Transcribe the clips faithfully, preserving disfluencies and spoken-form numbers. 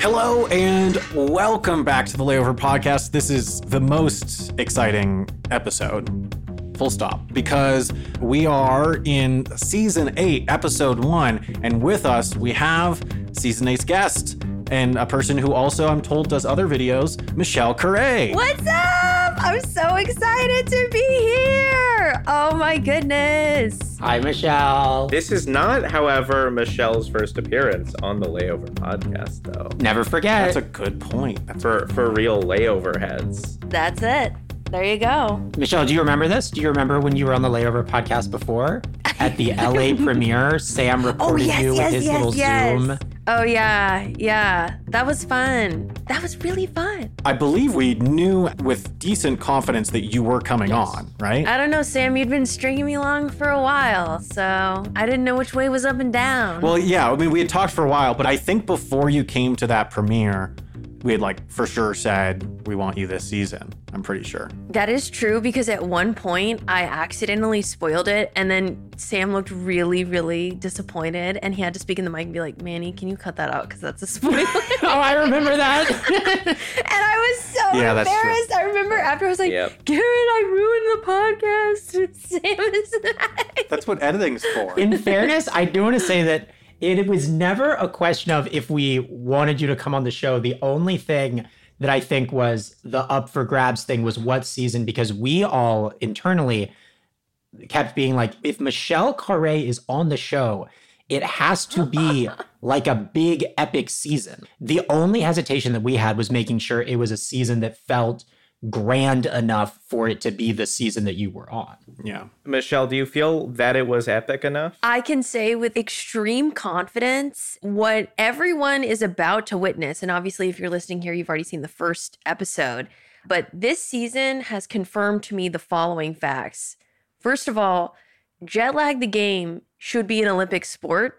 Hello and welcome back to the Layover Podcast. This is the most exciting episode, full stop, because we are in season eight, episode one, and with us we have season eight's guest and a person who also, I'm told, does other videos, Michelle Correa. What's up? I'm so excited to be here. Oh my goodness. Hi, Michelle. This is not, however, Michelle's first appearance on the Layover Podcast, though. Never forget. That's a good point. That's For for real layover heads. That's it. There you go. Michelle, do you remember this? Do you remember when you were on the Layover Podcast before? At the L A premiere, Sam recorded oh, yes, you yes, with his yes, little yes. Zoom. Oh, yeah. Yeah. That was fun. That was really fun. I believe we knew with decent confidence that you were coming Yes. on, right? I don't know, Sam. You'd been stringing me along for a while, so I didn't know which way was up and down. Well, yeah, I mean, we had talked for a while, but I think before you came to that premiere, we had like for sure said, we want you this season. I'm pretty sure. That is true because at one point I accidentally spoiled it and then Sam looked really, really disappointed and he had to speak in the mic and be like, Manny, can you cut that out because that's a spoiler? Oh, I remember that. And I was so Yeah, that's true. embarrassed. I remember after I was like, Yep. Garrett, I ruined the podcast. Sam is That's what editing's for. In fairness, I do want to say that it was never a question of if we wanted you to come on the show. The only thing that I think was the up for grabs thing was what season, because we all internally kept being like, if Michelle Correa is on the show, it has to be like a big epic season. The only hesitation that we had was making sure it was a season that felt grand enough for it to be the season that you were on. Yeah. Michelle, do you feel that it was epic enough? I can say with extreme confidence what everyone is about to witness. And obviously, if you're listening here, you've already seen the first episode. But this season has confirmed to me the following facts. First of all, jet lag the game should be an Olympic sport.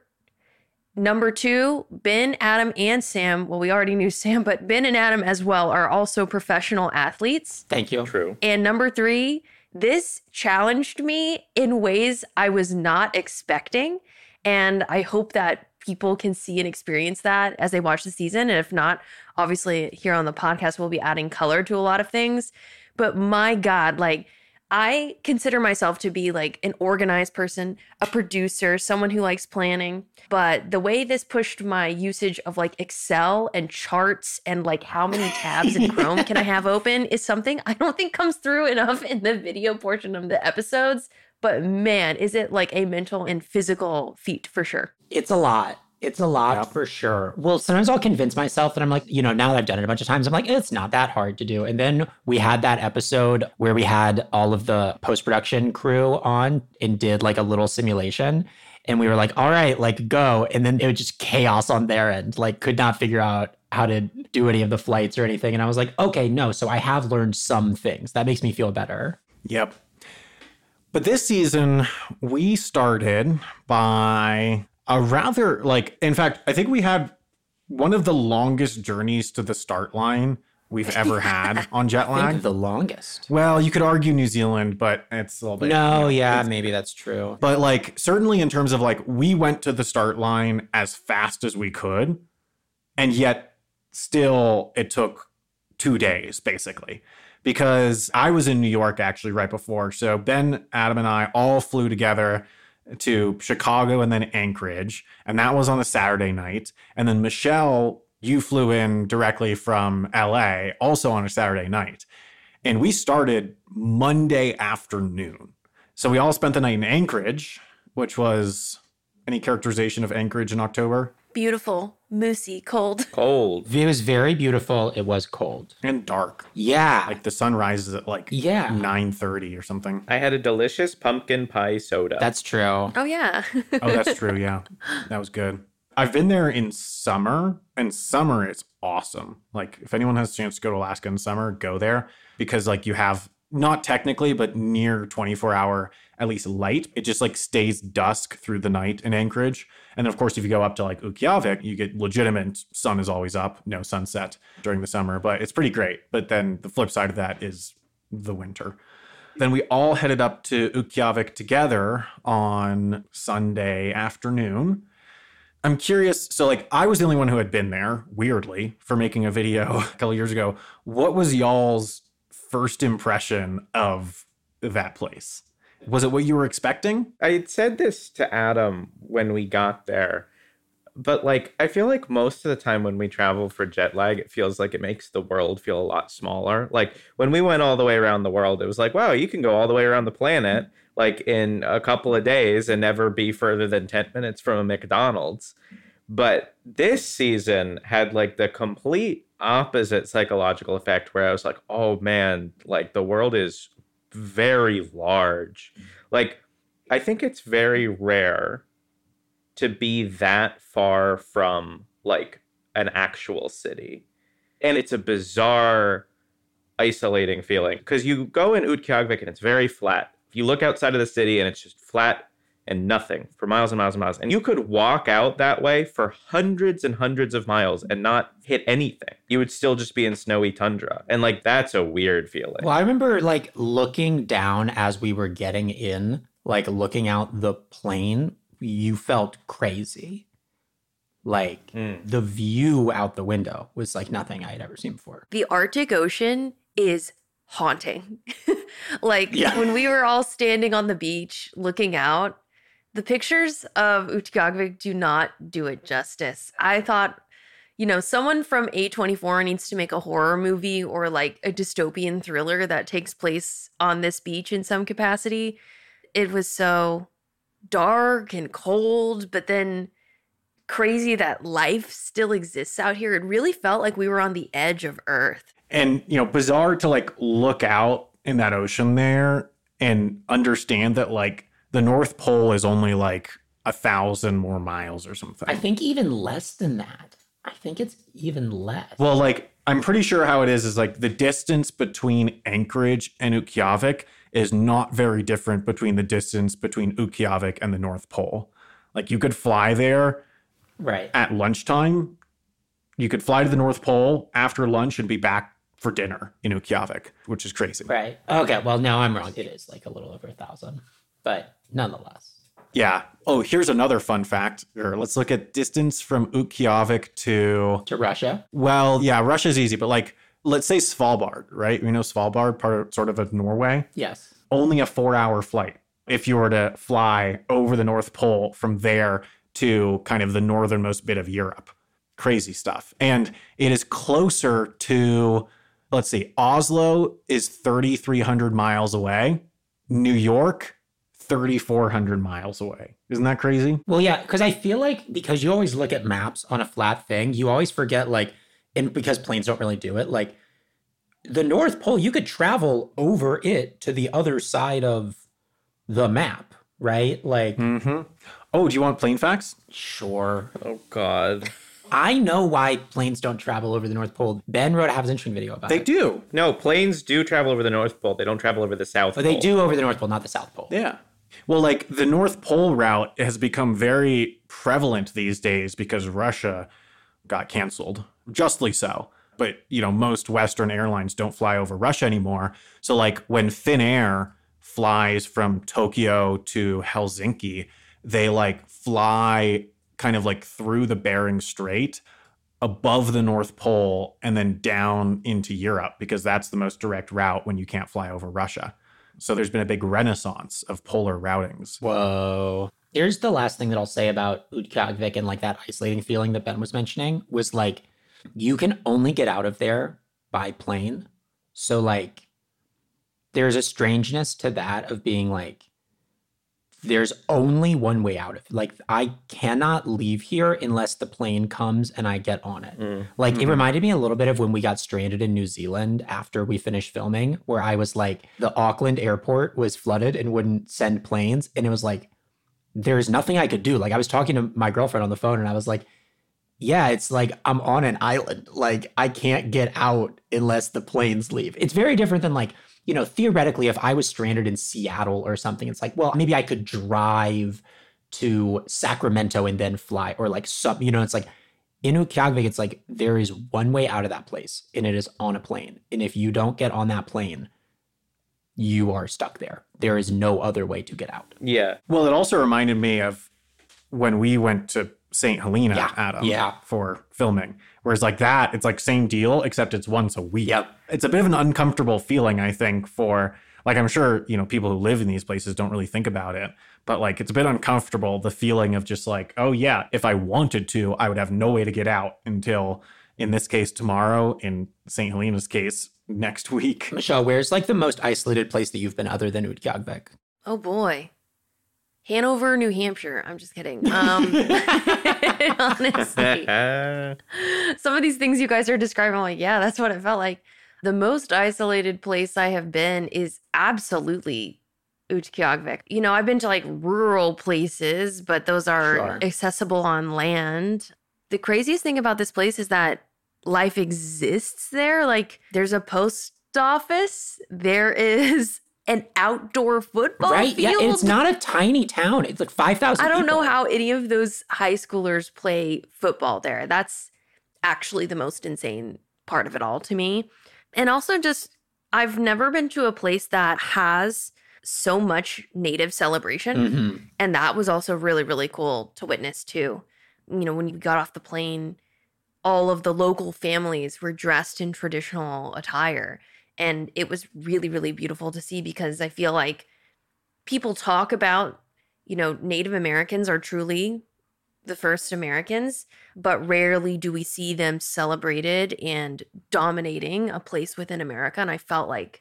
Number two, Ben, Adam, and Sam, well, we already knew Sam, but Ben and Adam as well are also professional athletes. Thank you. True. And number three, this challenged me in ways I was not expecting. And I hope that people can see and experience that as they watch the season. And if not, obviously here on the podcast, we'll be adding color to a lot of things. But my God, like, I consider myself to be like an organized person, a producer, someone who likes planning. But the way this pushed my usage of like Excel and charts and like how many tabs in Chrome can I have open is something I don't think comes through enough in the video portion of the episodes. But man, is it like a mental and physical feat for sure. It's a lot. It's a lot Yeah. for sure. Well, sometimes I'll convince myself that I'm like, you know, now that I've done it a bunch of times, I'm like, it's not that hard to do. And then we had that episode where we had all of the post-production crew on and did like a little simulation. And we were like, all right, like go. And then it was just chaos on their end, like could not figure out how to do any of the flights or anything. And I was like, okay, no. So I have learned some things. That makes me feel better. Yep. But this season, we started by a rather, like, in fact, I think we had one of the longest journeys to the start line we've ever had on jet I lag. think the longest. Well, you could argue New Zealand, but it's a little bit. No, you know, yeah, it's- maybe that's true. But like, certainly in terms of like, we went to the start line as fast as we could, and yet still it took two days basically. Because I was in New York actually right before. So Ben, Adam, and I all flew together to Chicago and then Anchorage. And that was on a Saturday night. And then Michelle, you flew in directly from L A, also on a Saturday night. And we started Monday afternoon. So we all spent the night in Anchorage, which was any characterization of Anchorage in October? Beautiful, moosey, cold. Cold. It was very beautiful. It was cold. And dark. Yeah. Like the sun rises at like Yeah. nine thirty or something. I had a delicious pumpkin pie soda. That's true. Oh, yeah. Oh, that's true. Yeah. That was good. I've been there in summer, and summer is awesome. Like, if anyone has a chance to go to Alaska in summer, go there because, like, you have not technically, but near twenty-four hour, at least light. It just like stays dusk through the night in Anchorage. And then, of course, if you go up to like Ukjavik, you get legitimate sun is always up, no sunset during the summer, but it's pretty great. But then the flip side of that is the winter. Then we all headed up to Ukjavik together on Sunday afternoon I'm curious. So, like, I was the only one who had been there, weirdly, for making a video a couple years ago. What was y'all's first impression of that place? Was it what you were expecting? I said this to Adam when we got there, but like, I feel like most of the time when we travel for jet lag, it feels like it makes the world feel a lot smaller. Like when we went all the way around the world, it was like, wow, you can go all the way around the planet like in a couple of days and never be further than ten minutes from a McDonald's. But this season had like the complete opposite psychological effect where I was like, oh man, like the world is very large. Like, I think it's very rare to be that far from like an actual city. And it's a bizarre, isolating feeling because you go in Utqiagvik and it's very flat. You look outside of the city and it's just flat and nothing for miles and miles and miles. And you could walk out that way for hundreds and hundreds of miles and not hit anything. You would still just be in snowy tundra. And like, that's a weird feeling. Well, I remember like looking down as we were getting in, like looking out the plane, you felt crazy. Like mm. the view out the window was like nothing I had ever seen before. The Arctic Ocean is haunting. Like yeah. when we were all standing on the beach looking out, the pictures of Utqiagvik do not do it justice. I thought, you know, someone from A twenty-four needs to make a horror movie or like a dystopian thriller that takes place on this beach in some capacity. It was so dark and cold, but then crazy that life still exists out here. It really felt like we were on the edge of Earth. And, you know, bizarre to like look out in that ocean there and understand that like the North Pole is only like a thousand more miles or something. I think even less than that. I think it's even less. Well, like, I'm pretty sure how it is is like the distance between Anchorage and Utqiagvik is not very different between the distance between Utqiagvik and the North Pole. Like, you could fly there right at lunchtime. You could fly to the North Pole after lunch and be back for dinner in Utqiagvik, which is crazy. Right. Okay, well, no, I'm wrong. It is like a little over a thousand, but nonetheless. Yeah. Oh, here's another fun fact. Or let's look at distance from Utqiagvik to... To Russia? Well, yeah, Russia's easy, but like, let's say Svalbard, right? You know Svalbard, part of, sort of of Norway? Yes. Only a four-hour flight if you were to fly over the North Pole from there to kind of the northernmost bit of Europe. Crazy stuff. And it is closer to, let's see, Oslo is thirty-three hundred miles away. New York, thirty-four hundred miles away. Isn't that crazy? Well, yeah, because I feel like because you always look at maps on a flat thing, you always forget, like, and because planes don't really do it, like, the North Pole, you could travel over it to the other side of the map, right? Like, mm-hmm. Oh, do you want plane facts? Sure. Oh, God. I know why planes don't travel over the North Pole. Ben wrote a Have an Interesting video about they it. They do. No, planes do travel over the North Pole. They don't travel over the South oh, Pole. They do over the North Pole, not the South Pole. Yeah. Well, like the North Pole route has become very prevalent these days because Russia got canceled, justly so. But, you know, most Western airlines don't fly over Russia anymore. So like when Finnair flies from Tokyo to Helsinki, they like fly kind of like through the Bering Strait above the North Pole and then down into Europe because that's the most direct route when you can't fly over Russia. So there's been a big renaissance of polar routings. Whoa. Here's the last thing that I'll say about Utqiagvik and like that isolating feeling that Ben was mentioning was like, you can only get out of there by plane. So like, there's a strangeness to that of being like, there's only one way out of it. Like, I cannot leave here unless the plane comes and I get on it. Mm. Like, mm-hmm. It reminded me a little bit of when we got stranded in New Zealand after we finished filming, where I was like, the Auckland airport was flooded and wouldn't send planes. And it was like, there's nothing I could do. Like, I was talking to my girlfriend on the phone and I was like, yeah, it's like I'm on an island. Like, I can't get out unless the planes leave. It's very different than like, you know, theoretically, if I was stranded in Seattle or something, it's like, well, maybe I could drive to Sacramento and then fly, or like some, you know, it's like in Utqiagvik, it's like there is one way out of that place and it is on a plane. And if you don't get on that plane, you are stuck there. There is no other way to get out. Yeah. Well, it also reminded me of when we went to Saint Helena, Yeah. Adam, Yeah. for filming. Whereas like that, it's like same deal, except it's once a week. Yep. It's a bit of an uncomfortable feeling, I think, for like, I'm sure, you know, people who live in these places don't really think about it, but like, it's a bit uncomfortable, the feeling of just like, oh yeah, if I wanted to, I would have no way to get out until, in this case, tomorrow, in Saint Helena's case, next week. Michelle, where's like the most isolated place that you've been other than Utqiagvik? Oh boy. Hanover, New Hampshire. I'm just kidding. Um, honestly, some of these things you guys are describing, I'm like, yeah, that's what it felt like. The most isolated place I have been is absolutely Utqiagvik. You know, I've been to like rural places, but those are Sure. accessible on land. The craziest thing about this place is that life exists there. Like, there's a post office, there is an outdoor football Right? field. Yeah, it's not a tiny town. It's like five thousand I don't people. know how any of those high schoolers play football there. That's actually the most insane part of it all to me. And also just, I've never been to a place that has so much native celebration. Mhm. And that was also really, really cool to witness too. You know, when you got off the plane, all of the local families were dressed in traditional attire. And it was really, really beautiful to see, because I feel like people talk about, you know, Native Americans are truly the first Americans, but rarely do we see them celebrated and dominating a place within America. And I felt like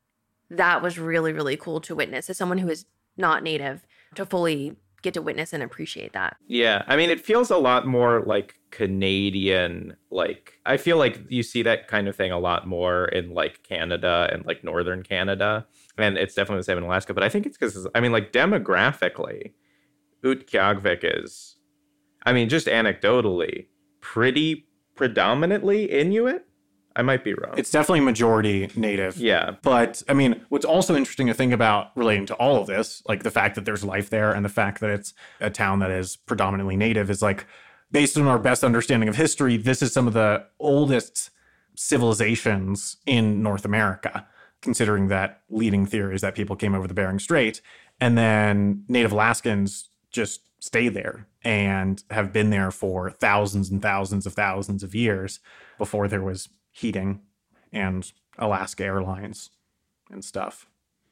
that was really, really cool to witness as someone who is not Native, to fully get to witness and appreciate that. Yeah, I mean, it feels a lot more like Canadian. Like, I feel like you see that kind of thing a lot more in like Canada and like northern Canada, and it's definitely the same in Alaska. But I think it's because, I mean, like demographically, Utqiagvik is, I mean, just anecdotally, pretty predominantly Inuit. I might be wrong. It's definitely majority native. yeah, But I mean, what's also interesting to think about relating to all of this, like the fact that there's life there and the fact that it's a town that is predominantly native, is like, based on our best understanding of history, this is some of the oldest civilizations in North America, considering that leading theory is that people came over the Bering Strait, and then Native Alaskans just stay there and have been there for thousands and thousands of thousands of years before there was heating and Alaska Airlines and stuff.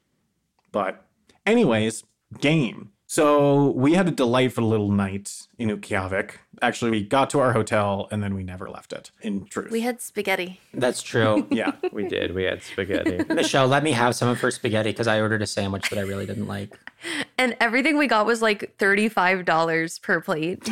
But anyways, game. So we had a delightful little night in Utqiagvik. Actually, we got to our hotel and then we never left it, in truth. We had spaghetti. That's true. yeah. we did. We had spaghetti. Michelle, let me have some of her spaghetti because I ordered a sandwich that I really didn't like. And everything we got was like thirty-five dollars per plate.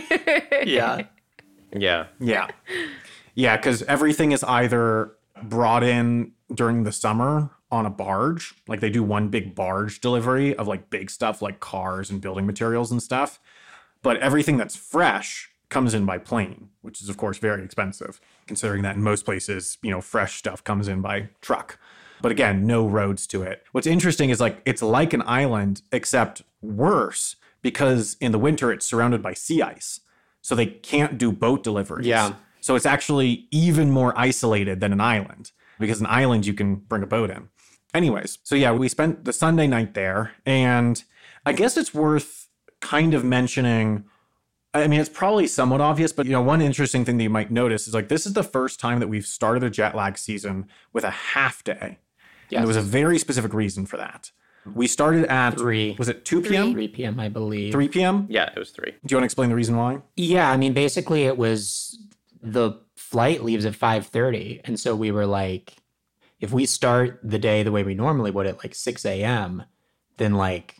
Yeah. Yeah. Yeah. Yeah, because everything is either brought in during the summer on a barge. Like they do one big barge delivery of like big stuff like cars and building materials and stuff. But everything that's fresh comes in by plane, which is of course very expensive, considering that in most places, you know, fresh stuff comes in by truck. But again, no roads to it. What's interesting is like it's like an island, except worse, because in the winter it's surrounded by sea ice. So they can't do boat deliveries. Yeah. So it's actually even more isolated than an island, because an island you can bring a boat in. Anyways, so yeah, we spent the Sunday night there, and I guess it's worth kind of mentioning, I mean, it's probably somewhat obvious, but you know, one interesting thing that you might notice is like this is the first time that we've started a jet lag season with a half day. Yes. And there was a very specific reason for that. We started at Three. Was it two p.m.? three p.m., I believe. three p.m.? Yeah, it was three. Do you want to explain the reason why? Yeah, I mean, basically it was the flight leaves at five thirty. And so we were like, if we start the day the way we normally would at like six a.m., then like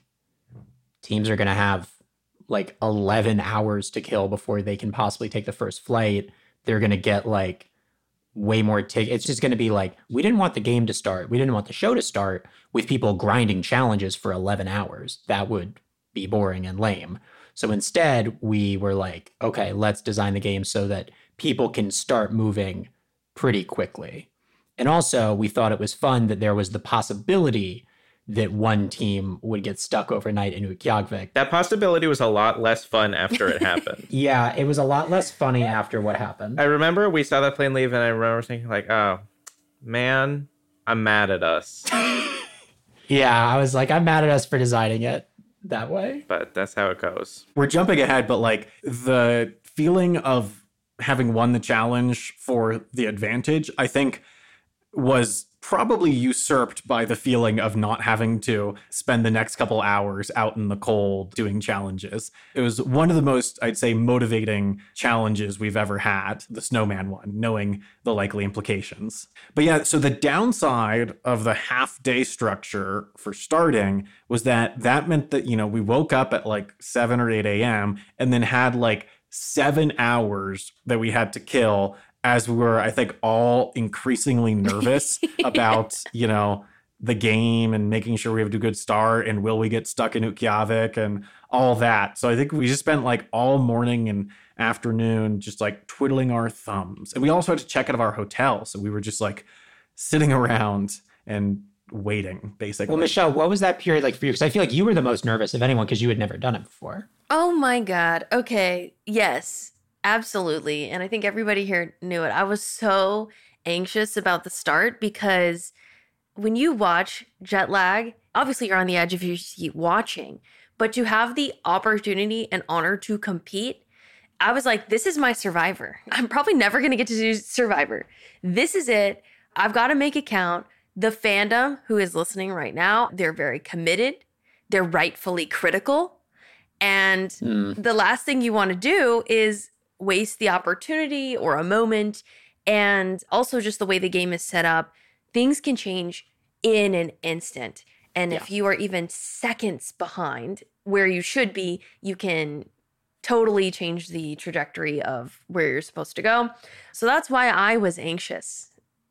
teams are going to have like eleven hours to kill before they can possibly take the first flight. They're going to get like way more tickets. It's just going to be like, we didn't want the game to start. We didn't want the show to start with people grinding challenges for eleven hours. That would be boring and lame. So instead, we were like, okay, let's design the game so that people can start moving pretty quickly. And also, we thought it was fun that there was the possibility that one team would get stuck overnight in Utqiagvik. That possibility was a lot less fun after it happened. Yeah, it was a lot less funny after what happened. I remember we saw that plane leave, and I remember thinking like, oh, man, I'm mad at us. Yeah, I was like, I'm mad at us for designing it. that way. But that's how it goes. We're jumping ahead, but like the feeling of having won the challenge for the advantage, I think was probably usurped by the feeling of not having to spend the next couple hours out in the cold doing challenges. It was one of the most, I'd say, motivating challenges we've ever had, the snowman one, knowing the likely implications. But yeah, so the downside of the half day structure for starting was that that meant that, you know, we woke up at like seven or eight a.m. and then had like seven hours that we had to kill as we were, I think, all increasingly nervous about, you know, the game and making sure we have a good start and will we get stuck in Utqiagvik and all that. So I think we just spent like all morning and afternoon just like twiddling our thumbs. And we also had to check out of our hotel. So we were just like sitting around and waiting, basically. Well, Michelle, what was that period like for you? Because I feel like you were the most nervous of anyone because you had never done it before. Oh my God. Okay. Yes. Absolutely. And I think everybody here knew it. I was so anxious about the start because when you watch jet lag, obviously you're on the edge of your seat watching, but to have the opportunity and honor to compete, I was like, this is my Survivor. I'm probably never going to get to do Survivor. This is it. I've got to make it count. The fandom who is listening right now, they're very committed. They're rightfully critical. And mm. the last thing you want to do is waste the opportunity or a moment. And also just the way the game is set up, things can change in an instant. And yeah. if you are even seconds behind where you should be, you can totally change the trajectory of where you're supposed to go. So that's why I was anxious.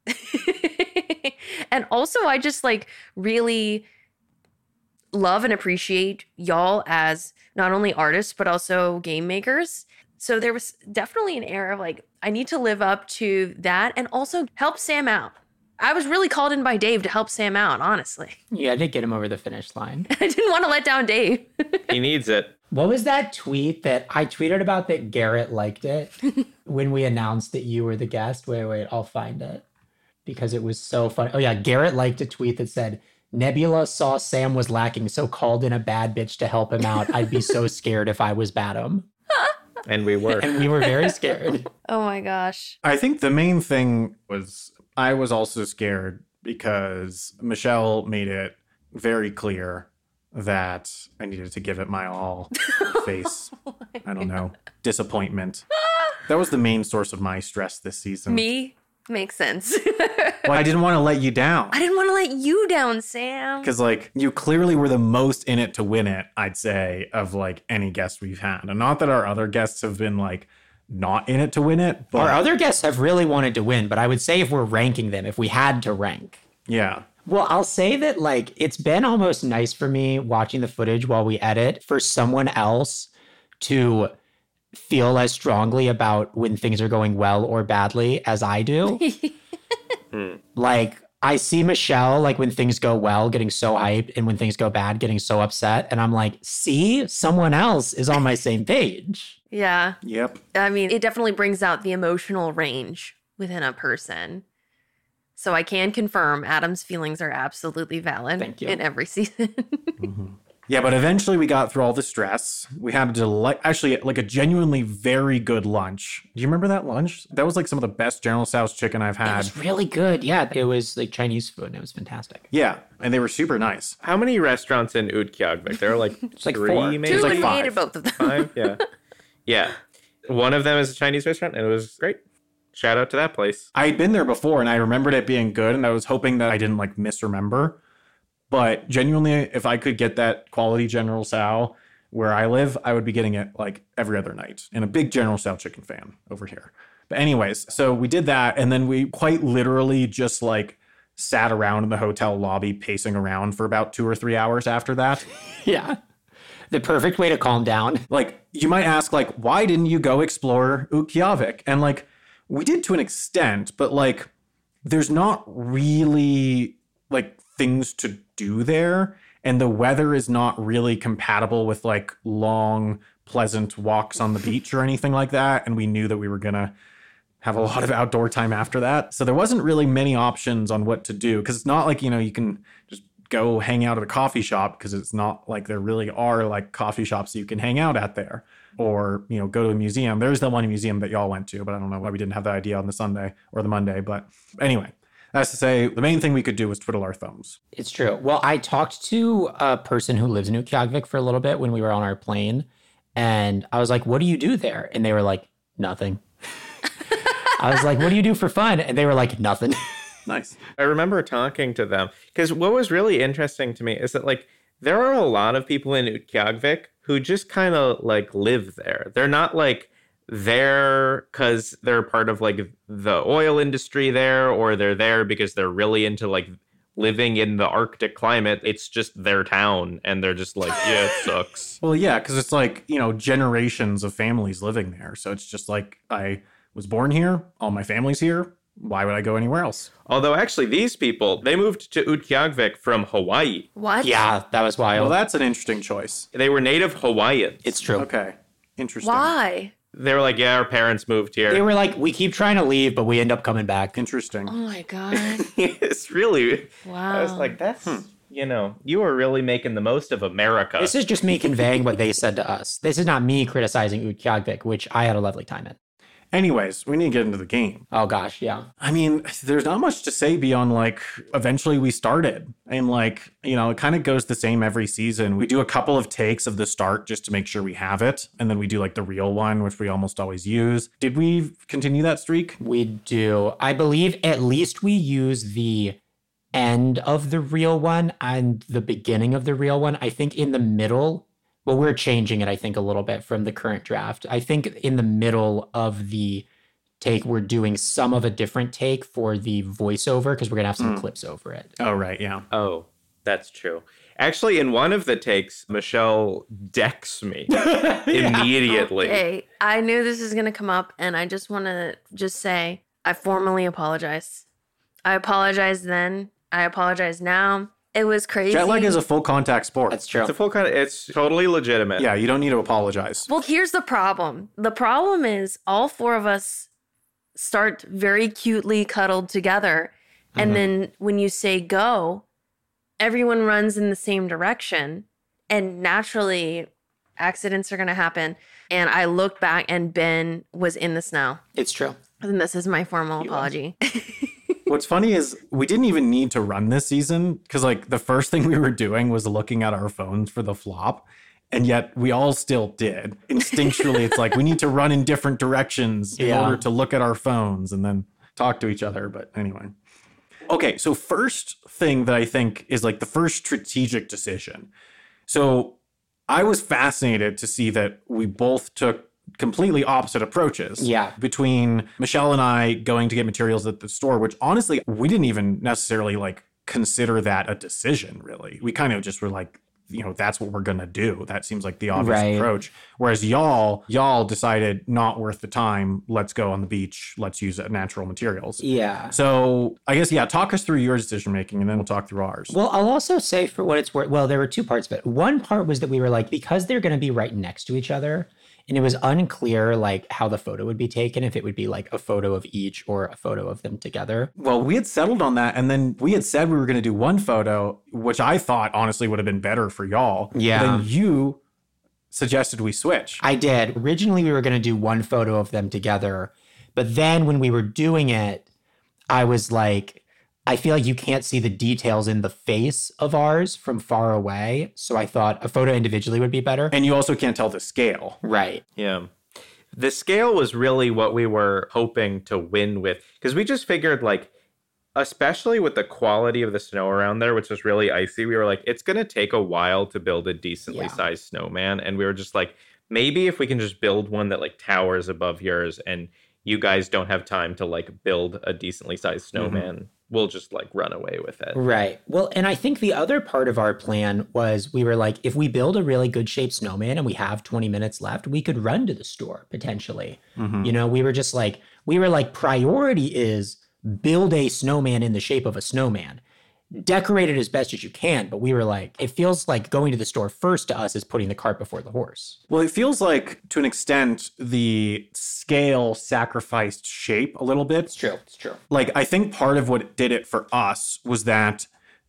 And also I just like really love and appreciate y'all as not only artists, but also game makers. So there was definitely an air of like, I need to live up to that and also help Sam out. I was really called in by Dave to help Sam out, honestly. Yeah, I did get him over the finish line. I didn't want to let down Dave. He needs it. What was that tweet that I tweeted about that Garrett liked it when we announced that you were the guest? Wait, wait, I'll find it because it was so funny. Oh yeah, Garrett liked a tweet that said, Nebula saw Sam was lacking, so called in a bad bitch to help him out. I'd be so scared if I was Badum. And we were. And we were very scared. Oh my gosh. I think the main thing was I was also scared because Michelle made it very clear that I needed to give it my all. Face, oh my I don't God. know, disappointment. That was the main source of my stress this season. Me? Makes sense. Well, I didn't want to let you down. I didn't want to let you down, Sam. Because, like, you clearly were the most in it to win it, I'd say, of, like, any guest we've had. And not that our other guests have been, like, not in it to win it. But our other guests have really wanted to win, but I would say if we're ranking them, if we had to rank. Yeah. Well, I'll say that, like, it's been almost nice for me watching the footage while we edit for someone else to feel as strongly about when things are going well or badly as I do. Like, I see Michelle, like, when things go well, getting so hyped, and when things go bad, getting so upset. And I'm like, see, someone else is on my same page. Yeah. Yep. I mean, it definitely brings out the emotional range within a person. So I can confirm Adam's feelings are absolutely valid Thank you. in every season. Mm-hmm. Yeah, but eventually we got through all the stress. We had a delight, actually, like a genuinely very good lunch. Do you remember that lunch? That was like some of the best General Tso's chicken I've had. It was really good. Yeah, it was like Chinese food and it was fantastic. Yeah, and they were super nice. How many restaurants in Utqiagvik? There are like it's like three, four. maybe? Two, like and five. we hated both of them. Five, yeah. Yeah. One of them is a Chinese restaurant and it was great. Shout out to that place. I had been there before and I remembered it being good and I was hoping that I didn't like misremember. But genuinely, if I could get that quality General Tso where I live, I would be getting it like every other night. And a big General Tso chicken fan over here. But anyways, so we did that. And then we quite literally just like sat around in the hotel lobby pacing around for about two or three hours after that. Yeah. The perfect way to calm down. Like, you might ask, like, why didn't you go explore Utqiagvik? And like, we did to an extent, but like, there's not really like things to do there. And the weather is not really compatible with like long, pleasant walks on the beach or anything like that. And we knew that we were going to have a lot of outdoor time after that. So there wasn't really many options on what to do. Cause it's not like, you know, you can just go hang out at a coffee shop because it's not like there really are like coffee shops you can hang out at there. Or, you know, go to a museum. There's the one museum that y'all went to, but I don't know why we didn't have that idea on the Sunday or the Monday. But anyway, that's to say, the main thing we could do was twiddle our thumbs. It's true. Well, I talked to a person who lives in Utqiagvik for a little bit when we were on our plane. And I was like, what do you do there? And they were like, nothing. I was like, what do you do for fun? And they were like, nothing. Nice. I remember talking to them because what was really interesting to me is that like there are a lot of people in Utqiagvik who just kind of like live there. They're not like there because they're part of like the oil industry there, or they're there because they're really into like living in the Arctic climate. It's just their town and they're just like, yeah, it sucks. Well, yeah, because it's like, you know, generations of families living there. So it's just like, I was born here, all my family's here. Why would I go anywhere else? Although actually these people, they moved to Utqiagvik from Hawaii. What? Yeah, that was wild. Well, that's an interesting choice. They were native Hawaiians. It's true. Okay. Interesting. Why? They were like, yeah, our parents moved here. They were like, we keep trying to leave, but we end up coming back. Interesting. Oh my God. It's really, Wow. I was like, that's, you know, you are really making the most of America. This is just me conveying what they said to us. This is not me criticizing Utqiagvik, which I had a lovely time in. Anyways, we need to get into the game. Oh gosh, yeah. I mean, there's not much to say beyond like, eventually we started. And like, you know, it kind of goes the same every season. We do a couple of takes of the start just to make sure we have it. And then we do like the real one, which we almost always use. Did we continue that streak? We do. I believe at least we use the end of the real one and the beginning of the real one. I think in the middle, well, we're changing it, I think, a little bit from the current draft. I think in the middle of the take, we're doing some of a different take for the voiceover because we're going to have some mm. clips over it. Oh, right. Yeah. Oh, that's true. Actually, in one of the takes, Michelle decks me immediately. Okay, I knew this was going to come up, and I just want to just say I formally apologize. I apologize then. I apologize now. It was crazy. Jet lag is a full contact sport. That's true. It's a full con- It's totally legitimate. Yeah, you don't need to apologize. Well, here's the problem. The problem is all four of us start very cutely cuddled together. And mm-hmm. then when you say go, everyone runs in the same direction. And naturally, accidents are going to happen. And I looked back and Ben was in the snow. It's true. And this is my formal You apology. What's funny is we didn't even need to run this season because like the first thing we were doing was looking at our phones for the flop. And yet we all still did. Instinctually, it's like we need to run in different directions in Yeah. order to look at our phones and then talk to each other. But anyway. Okay, so first thing that I think is like the first strategic decision. So I was fascinated to see that we both took completely opposite approaches. Yeah. Between Michelle and I going to get materials at the store, which honestly, we didn't even necessarily like consider that a decision, really. We kind of just were like, you know, that's what we're going to do. That seems like the obvious Right. approach. Whereas y'all, y'all decided not worth the time. Let's go on the beach. Let's use natural materials. Yeah. So I guess, yeah, talk us through your decision making and then we'll talk through ours. Well, I'll also say for what it's worth, well, there were two parts of it. One part was that we were like, because they're going to be right next to each other, and it was unclear like how the photo would be taken, if it would be like a photo of each or a photo of them together. Well, we had settled on that. And then we had said we were going to do one photo, which I thought honestly would have been better for y'all. Yeah. But then you suggested we switch. I did. Originally, we were going to do one photo of them together. But then when we were doing it, I was like, I feel like you can't see the details in the face of ours from far away. So I thought a photo individually would be better. And you also can't tell the scale. Right. Yeah. The scale was really what we were hoping to win with, because we just figured like, especially with the quality of the snow around there, which was really icy, we were like, it's going to take a while to build a decently Yeah. sized snowman. And we were just like, maybe if we can just build one that like towers above yours and you guys don't have time to like build a decently sized snowman, mm-hmm. we'll just like run away with it. Right. Well, and I think the other part of our plan was we were like, if we build a really good shaped snowman and we have twenty minutes left, we could run to the store potentially. Mm-hmm. You know, we were just like, we were like, priority is build a snowman in the shape of a snowman. Decorate it as best as you can. But we were like, it feels like going to the store first to us is putting the cart before the horse. Well, it feels like to an extent the scale sacrificed shape a little bit. It's true. It's true. Like I think part of what did it for us was that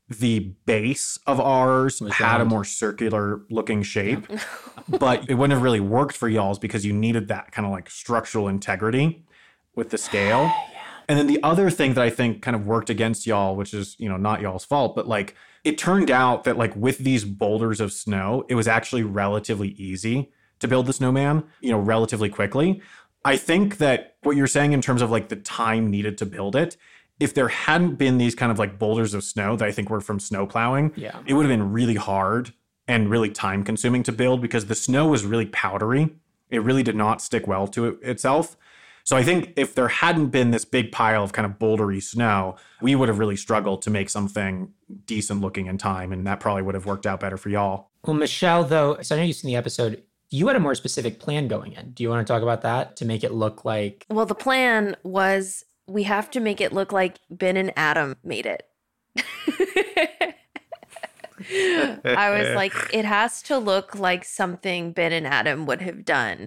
the base of ours Was had a round. more circular looking shape, but it wouldn't have really worked for y'all's because you needed that kind of like structural integrity with the scale. And then the other thing that I think kind of worked against y'all, which is, you know, not y'all's fault, but like it turned out that like with these boulders of snow, it was actually relatively easy to build the snowman, you know, relatively quickly. I think that what you're saying in terms of like the time needed to build it, if there hadn't been these kind of like boulders of snow that I think were from snow plowing, Yeah. it would have been really hard and really time consuming to build because the snow was really powdery. It really did not stick well to it itself. So I think if there hadn't been this big pile of kind of bouldery snow, we would have really struggled to make something decent looking in time. And that probably would have worked out better for y'all. Well, Michelle, though, so I know you've seen the episode. You had a more specific plan going in. Do you want to talk about that to make it look like? Well, the plan was we have to make it look like Ben and Adam made it. I was like, it has to look like something Ben and Adam would have done.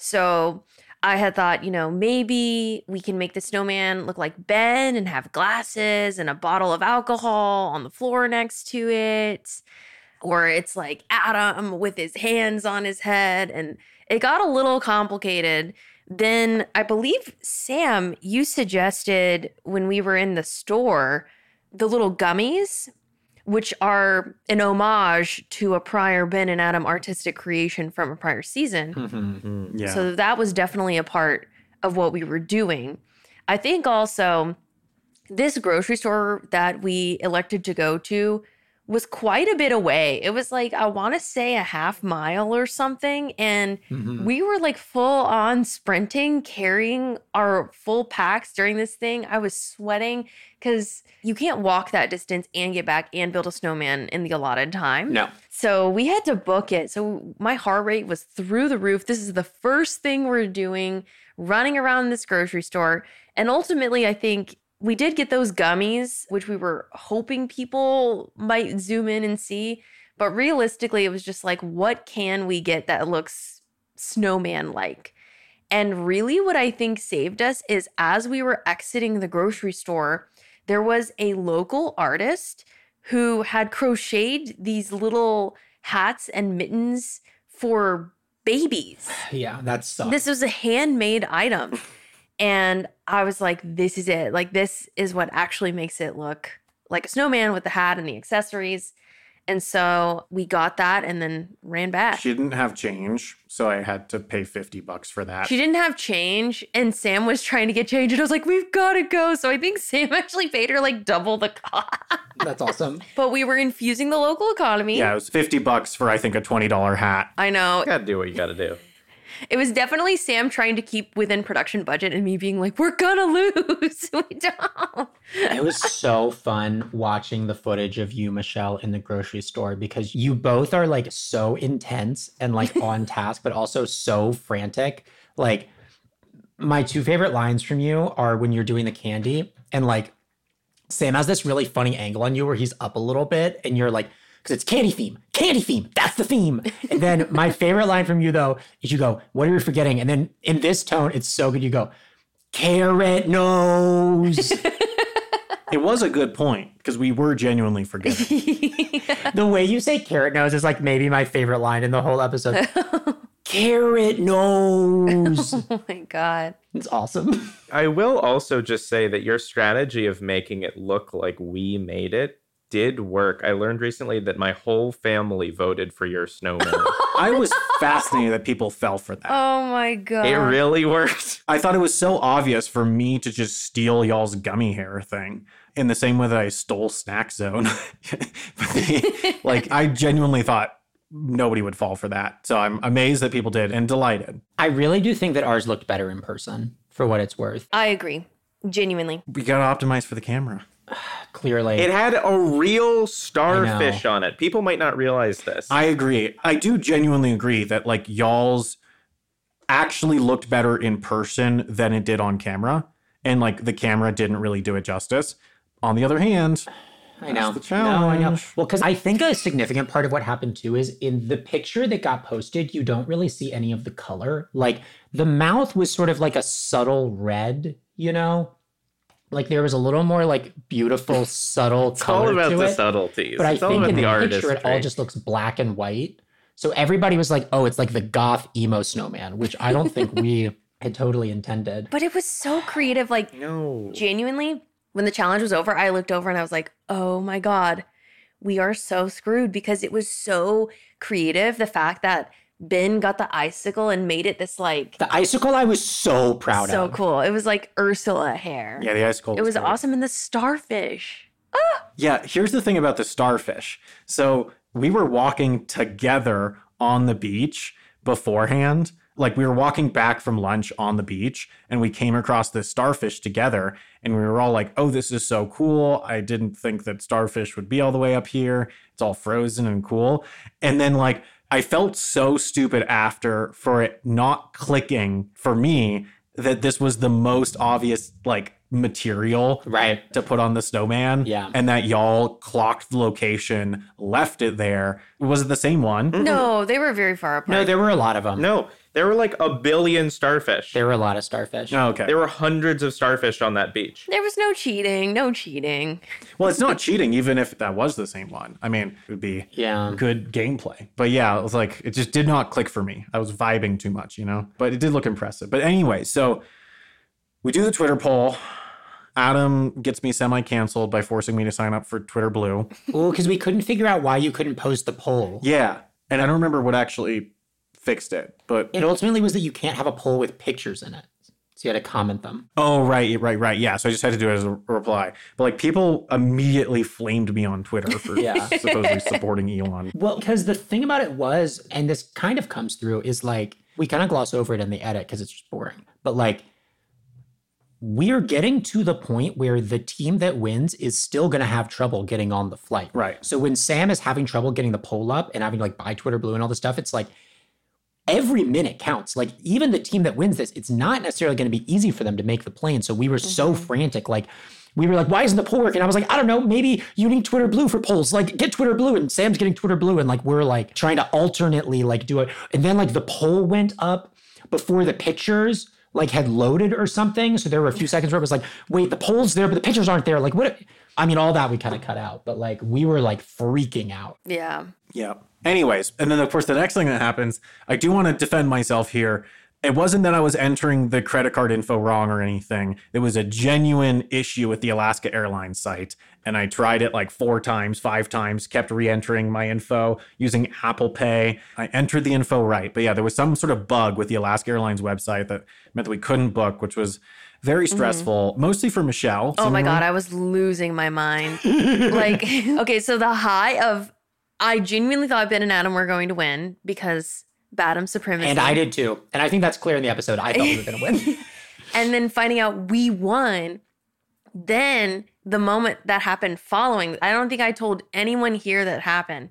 So I had thought, you know, maybe we can make the snowman look like Ben and have glasses and a bottle of alcohol on the floor next to it. Or it's like Adam with his hands on his head. And it got a little complicated. Then I believe, Sam, you suggested when we were in the store, the little gummies, which are an homage to a prior Ben and Adam artistic creation from a prior season. Mm-hmm. Yeah. So that was definitely a part of what we were doing. I think also this grocery store that we elected to go to was quite a bit away. It was like, I want to say a half mile or something. And Mm-hmm. we were like full on sprinting, carrying our full packs during this thing. I was sweating because you can't walk that distance and get back and build a snowman in the allotted time. No. So we had to book it. So my heart rate was through the roof. This is the first thing we're doing, running around this grocery store. And ultimately, I think we did get those gummies, which we were hoping people might zoom in and see. But realistically, it was just like, what can we get that looks snowman-like? And really what I think saved us is as we were exiting the grocery store, there was a local artist who had crocheted these little hats and mittens for babies. Yeah, that sucks. This was a handmade item. And I was like, this is it. Like, this is what actually makes it look like a snowman with the hat and the accessories. And so we got that and then ran back. She didn't have change, so I had to pay fifty bucks for that. She didn't have change, and Sam was trying to get change, and I was like, we've got to go. So I think Sam actually paid her like double the cost. That's awesome. But we were infusing the local economy. Yeah, it was fifty bucks for, I think, a twenty dollars hat. I know. You gotta do what you gotta do. It was definitely Sam trying to keep within production budget and me being like, we're gonna lose. We don't. It was so fun watching the footage of you, Michelle, in the grocery store because you both are like so intense and like on task, but also so frantic. Like, my two favorite lines from you are when you're doing the candy and like Sam has this really funny angle on you where he's up a little bit and you're like, because it's candy theme, candy theme, that's the theme. And then my favorite line from you, though, is you go, what are you forgetting? And then in this tone, it's so good. You go, carrot nose. It was a good point because we were genuinely forgetting. The way you say carrot nose is like maybe my favorite line in the whole episode. Carrot nose. Oh my God. It's awesome. I will also just say that your strategy of making it look like we made it did work. I learned recently that my whole family voted for your snowman. I was fascinated that people fell for that. Oh my God. It really worked. I thought it was so obvious for me to just steal y'all's gummy hair thing in the same way that I stole Snack Zone. But they, like, I genuinely thought nobody would fall for that. So I'm amazed that people did and delighted. I really do think that ours looked better in person for what it's worth. I agree. Genuinely. We got to optimize for the camera. Clearly. It had a real starfish on it. People might not realize this. I agree. I do genuinely agree that like y'all's actually looked better in person than it did on camera. And like the camera didn't really do it justice. On the other hand, I know. that's the No, I know. challenge. Well, because I think a significant part of what happened too is in the picture that got posted, you don't really see any of the color. Like the mouth was sort of like a subtle red, you know? Like there was a little more like beautiful, subtle It's color all about to the it. subtleties. But I it's all think about in the, the artistry. picture, it all just looks black and white. So everybody was like, oh, it's like the goth emo snowman, which I don't think we had totally intended. But it was so creative. Like, No. genuinely, when the challenge was over, I looked over and I was like, oh my God, we are so screwed, because it was so creative. The fact that Ben got the icicle and made it this like The icicle I was so proud so of. cool. It was like Ursula hair. Yeah, the icicle. It was great. awesome. And the starfish. Yeah, here's the thing about the starfish. So we were walking together on the beach beforehand. Like we were walking back from lunch on the beach and we came across this starfish together and we were all like, oh, this is so cool. I didn't think that starfish would be all the way up here. It's all frozen and cool. And then like I felt so stupid after for it not clicking for me that this was the most obvious like material Right. to put on the snowman. Yeah. And that y'all clocked the location, left it there. Was it the same one? No, they were very far apart. No, there were a lot of them. No, there were like a billion starfish. There were a lot of starfish. Oh, okay. There were hundreds of starfish on that beach. There was no cheating. No cheating. Well, it's not cheating, even if that was the same one. I mean, it would be Yeah. good gameplay. But yeah, it was like, it just did not click for me. I was vibing too much, you know? But it did look impressive. But anyway, so we do the Twitter poll. Adam gets me semi-canceled by forcing me to sign up for Twitter Blue. Well, because we couldn't figure out why you couldn't post the poll. Yeah. And I don't remember what actually fixed it, but It ultimately was that you can't have a poll with pictures in it. So you had to comment them. oh, right, right, right. Yeah. So I just had to do it as a reply. But like people immediately flamed me on Twitter for Yeah. supposedly supporting Elon. Well, because the thing about it was, and this kind of comes through, is like, we kind of gloss over it in the edit because it's just boring. But like, we're getting to the point where the team that wins is still going to have trouble getting on the flight. Right. So when Sam is having trouble getting the poll up and having to like buy Twitter Blue and all this stuff, it's like every minute counts. Like even the team that wins this, it's not necessarily going to be easy for them to make the plane. So we were so frantic. Like we were like, why isn't the poll working? I was like, I don't know. Maybe you need Twitter Blue for polls. Like get Twitter Blue. And Sam's getting Twitter Blue. And like we're like trying to alternately like do it. And then like the poll went up before the pictures like had loaded or something. So there were a few seconds where it was like, wait, the poll's there, but the pictures aren't there. Like what? I mean, all that we kind of cut out, but like we were like freaking out. Yeah. Yeah. Anyways, and then of course the next thing that happens, I do want to defend myself here. It wasn't that I was entering the credit card info wrong or anything. It was a genuine issue with the Alaska Airlines site. And I tried it like four times, five times, kept re-entering my info using Apple Pay. I entered the info right. But yeah, there was some sort of bug with the Alaska Airlines website that meant that we couldn't book, which was very stressful, mostly for Michelle. Oh my seemingly. God, I was losing my mind. Like, okay, so the high of, I genuinely thought Ben and Adam were going to win because Badam supremacy. And I did too. And I think that's clear in the episode. I thought we were going to win. And then finding out we won. Then the moment that happened following, I don't think I told anyone here that happened.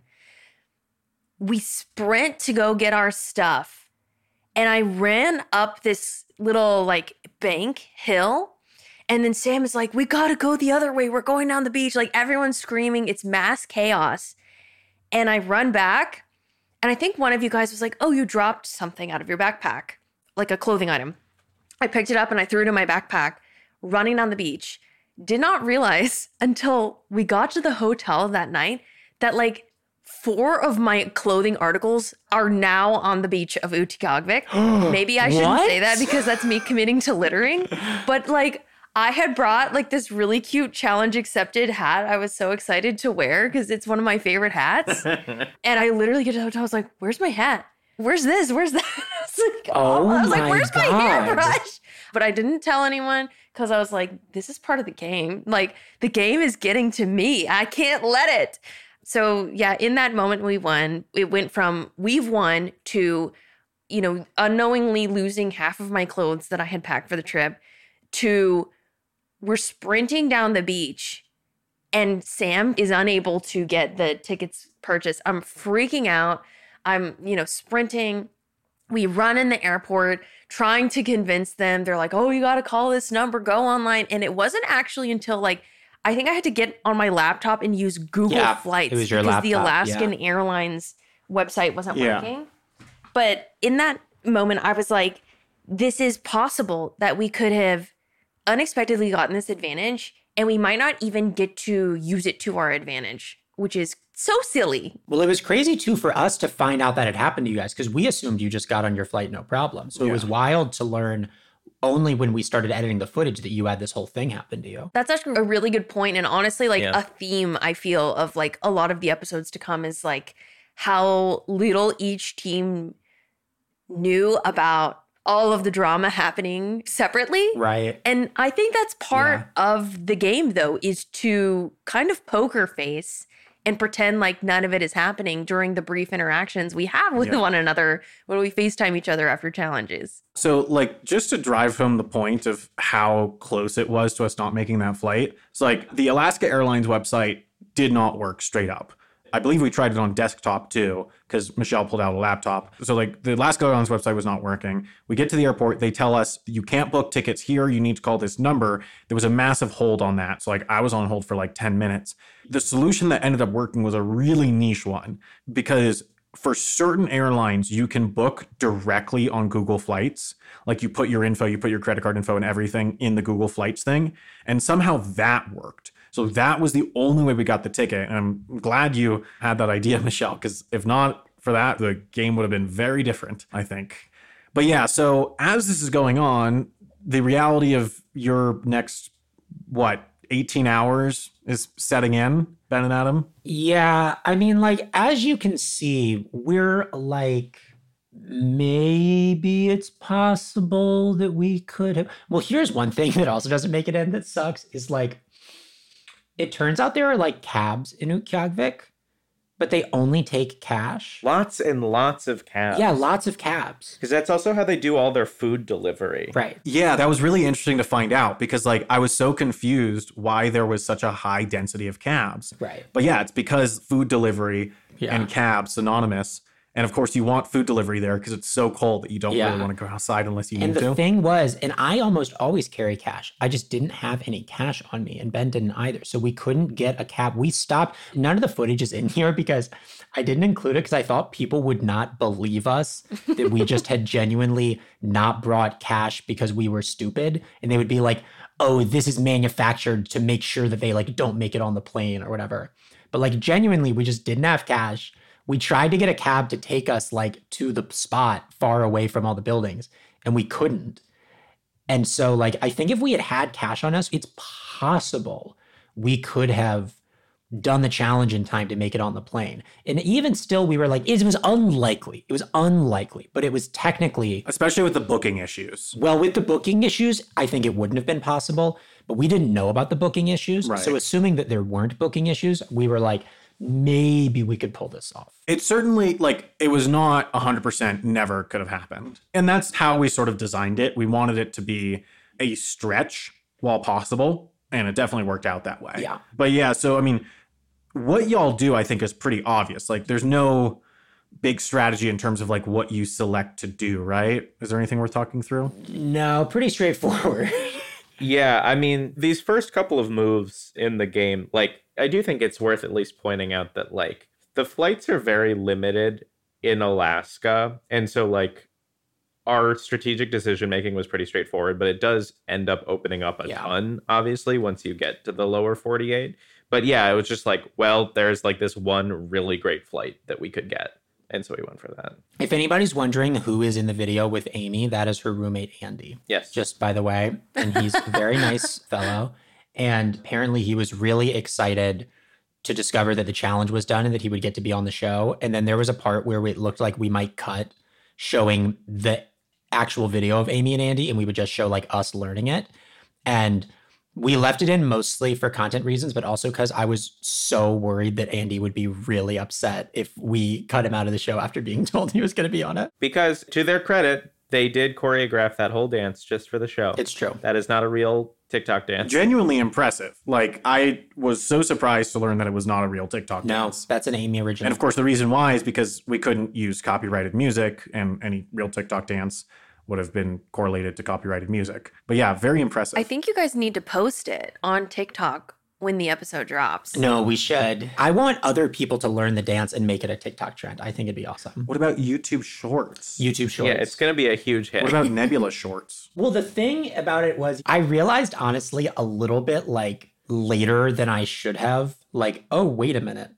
We sprint to go get our stuff. And I ran up this little like bank hill. And then Sam is like, we gotta go the other way. We're going down the beach. Like everyone's screaming. It's mass chaos. And I run back. And I think one of you guys was like, oh, you dropped something out of your backpack, like a clothing item. I picked it up and I threw it in my backpack, running down the beach. Did not realize until we got to the hotel that night that like four of my clothing articles are now on the beach of Utqiagvik. Maybe I shouldn't What? say that because that's me committing to littering. But like I had brought like this really cute challenge accepted hat. I was so excited to wear because it's one of my favorite hats. And I literally get to the hotel. I was like, where's my hat? Where's this? Where's that? I was like, Oh I was like, my where's my God. hairbrush? But I didn't tell anyone because I was like, this is part of the game. Like the game is getting to me. I can't let it. So yeah, in that moment we won. It went from we've won to, you know, unknowingly losing half of my clothes that I had packed for the trip to we're sprinting down the beach and Sam is unable to get the tickets purchased. I'm freaking out. I'm, you know, sprinting. We run in the airport trying to convince them. They're like, oh, you got to call this number, go online. And it wasn't actually until like, I think I had to get on my laptop and use Google Yeah, Flights it was your because the laptop, Alaskan yeah. Airlines website wasn't Yeah. working. But in that moment, I was like, this is possible that we could have unexpectedly gotten this advantage and we might not even get to use it to our advantage, which is so silly. Well, it was crazy too for us to find out that it happened to you guys because we assumed you just got on your flight no problem. So yeah. It was wild to learn only when we started editing the footage that you had this whole thing happen to you. That's actually a really good point. And honestly, like Yeah. a theme I feel of like a lot of the episodes to come is like how little each team knew about all of the drama happening separately. Right. And I think that's part of the game, though, is to kind of poker face and pretend like none of it is happening during the brief interactions we have with Yeah. one another when we FaceTime each other after challenges. So, like, just to drive home the point of how close it was to us not making that flight, it's like the Alaska Airlines website did not work straight up. I believe we tried it on desktop too, because Michelle pulled out a laptop. So like the Alaska Airlines website was not working. We get to the airport, they tell us you can't book tickets here, you need to call this number. There was a massive hold on that. So like I was on hold for like ten minutes. The solution that ended up working was a really niche one because for certain airlines, you can book directly on Google Flights. Like you put your info, you put your credit card info and everything in the Google Flights thing. And somehow that worked. So that was the only way we got the ticket. And I'm glad you had that idea, Michelle, because if not for that, the game would have been very different, I think. But yeah, so as this is going on, the reality of your next, what, eighteen hours is setting in, Ben and Adam? Yeah, I mean, like, as you can see, we're like, maybe it's possible that we could have. Well, here's one thing that also doesn't make it in that sucks is like, it turns out there are like cabs in Utqiagvik, but they only take cash. Lots and lots of cabs. Yeah, lots of cabs. Because that's also how they do all their food delivery. Right. Yeah, that was really interesting to find out because like I was so confused why there was such a high density of cabs. Right. But yeah, it's because food delivery Yeah. and cabs synonymous. And of course you want food delivery there because it's so cold that you don't Yeah. really want to go outside unless you And need the to. thing was, and I almost always carry cash. I just didn't have any cash on me, and Ben didn't either. So we couldn't get a cab. We stopped. None of the footage is in here because I didn't include it because I thought people would not believe us that we just had genuinely not brought cash because we were stupid. And they would be like, oh, this is manufactured to make sure that they like don't make it on the plane or whatever. But like genuinely, we just didn't have cash. We tried to get a cab to take us like to the spot far away from all the buildings, and we couldn't. And so like, I think if we had had cash on us, it's possible we could have done the challenge in time to make it on the plane. And even still, we were like, it was unlikely. It was unlikely, but it was technically, Especially with the booking issues. well, with the booking issues, I think it wouldn't have been possible, but we didn't know about the booking issues. Right. So assuming that there weren't booking issues, we were like, maybe we could pull this off. It certainly, like, it was not one hundred percent never could have happened. And that's how we sort of designed it. We wanted it to be a stretch while possible, and it definitely worked out that way. Yeah. But yeah, so, I mean, what y'all do, I think, is pretty obvious. Like, there's no big strategy in terms of, like, what you select to do, right? Is there anything worth talking through? No, pretty straightforward. Yeah, I mean, these first couple of moves in the game, like, I do think it's worth at least pointing out that, like, the flights are very limited in Alaska. And so, like, our strategic decision making was pretty straightforward, but it does end up opening up a Yeah. ton, obviously, once you get to the lower forty-eight. But yeah, it was just like, well, there's like this one really great flight that we could get. And so we went for that. If anybody's wondering who is in the video with Amy, that is her roommate, Andy. Yes. Just by the way. And he's a very nice fellow. And apparently he was really excited to discover that the challenge was done and that he would get to be on the show. And then there was a part where it looked like we might cut showing the actual video of Amy and Andy, and we would just show like us learning it. And we left it in mostly for content reasons, but also because I was so worried that Andy would be really upset if we cut him out of the show after being told he was going to be on it. Because to their credit, they did choreograph that whole dance just for the show. It's true. That is not a real TikTok dance. Genuinely impressive. Like, I was so surprised to learn that it was not a real TikTok No, dance. that's an Amy original. And of course, the reason why is because we couldn't use copyrighted music, and any real TikTok dance would have been correlated to copyrighted music. But yeah, very impressive. I think you guys need to post it on TikTok when the episode drops. No, we should. I want other people to learn the dance and make it a TikTok trend. I think it'd be awesome. What about YouTube Shorts? YouTube Shorts. Yeah, it's going to be a huge hit. What about Nebula Shorts? Well, the thing about it was I realized, honestly, a little bit like later than I should have. Like, oh, wait a minute.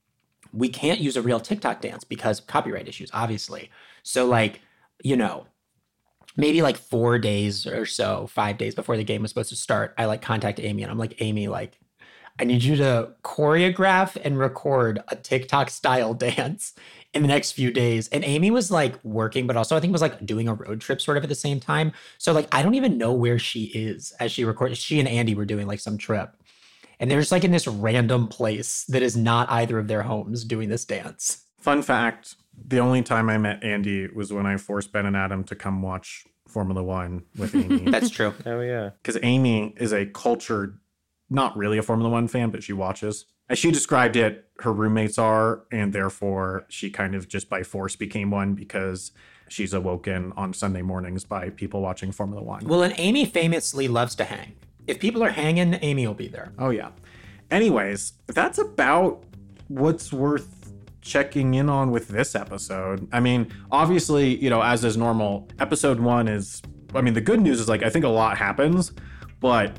We can't use a real TikTok dance because of copyright issues, obviously. So, like, you know, maybe like four days or so, five days before the game was supposed to start, I like contacted Amy and I'm like, Amy, like, I need you to choreograph and record a TikTok style dance in the next few days. And Amy was like working, but also I think was like doing a road trip sort of at the same time. So like, I don't even know where she is as she recorded. She and Andy were doing like some trip. And they're just like in this random place that is not either of their homes doing this dance. Fun fact, the only time I met Andy was when I forced Ben and Adam to come watch Formula One with Amy. That's true. Oh, yeah. Because Amy is a cultured, not really a Formula One fan, but she watches. As she described it, her roommates are, and therefore she kind of just by force became one because she's awoken on Sunday mornings by people watching Formula One. Well, and Amy famously loves to hang. If people are hanging, Amy will be there. Oh, yeah. Anyways, that's about what's worth checking in on with this episode. I mean, obviously, you know, as is normal, episode one is, I mean, the good news is like, I think a lot happens, but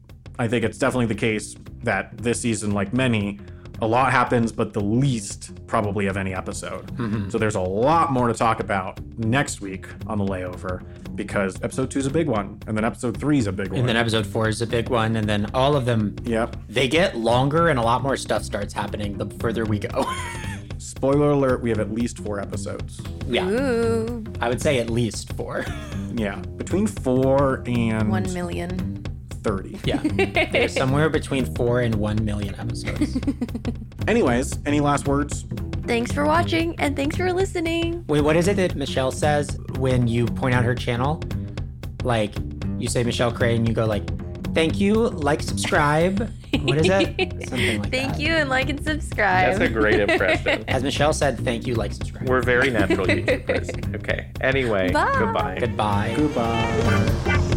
I think it's definitely the case that this season, like many, a lot happens, but the least probably of any episode. Mm-hmm. So there's a lot more to talk about next week on the layover because episode two is a big one. And then episode three is a big one. And then episode four is a big one. And then all of them, yep, they get longer and a lot more stuff starts happening the further we go. Spoiler alert, we have at least four episodes. Yeah. Ooh. I would say at least four. Yeah. Between four and One million. thirty. Yeah. There's somewhere between four and one million episodes. Anyways, any last words? Thanks for watching and thanks for listening. Wait, what is it that Michelle says when you point out her channel? Like, you say Michelle Cray and you go like, thank you, like, subscribe. What is it? Something like Thank that. you and like and subscribe. That's a great impression. As Michelle said, thank you, like, subscribe. We're very natural YouTubers. Okay. Anyway, Bye. goodbye. Goodbye. Goodbye.